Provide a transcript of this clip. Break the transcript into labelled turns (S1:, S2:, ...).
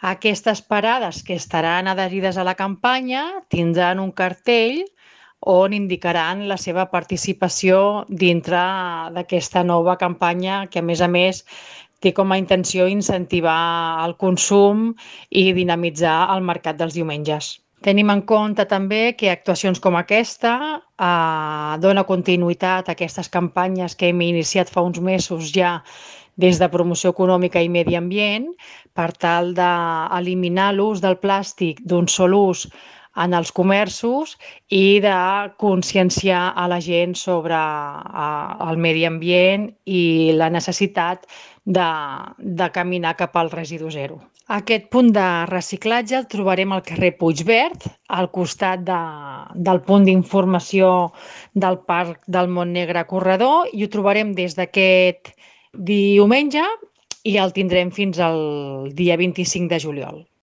S1: Aquestes parades que estaran adherides a la campanya tindran un cartell on indicaran la seva participació dintre d'aquesta nova campanya que, a més, té com a intenció incentivar el consum i dinamitzar el mercat dels diumenges. Tenim en compte també que actuacions com aquesta dona continuïtat a aquestes campanyes que hem iniciat fa uns mesos ja des de Promoció Econòmica i Medi Ambient per tal d'eliminar l'ús del plàstic d'un sol ús en els comerços i de conscienciar a la gent sobre el medi ambient i la necessitat de caminar cap al residu zero. Aquest punt de reciclatge el trobarem al carrer Puigverd, al costat del punt d'informació del Parc del Montnegre Corredor, i ho trobarem des d'aquest diumenge i el tindrem fins al dia 25 de juliol.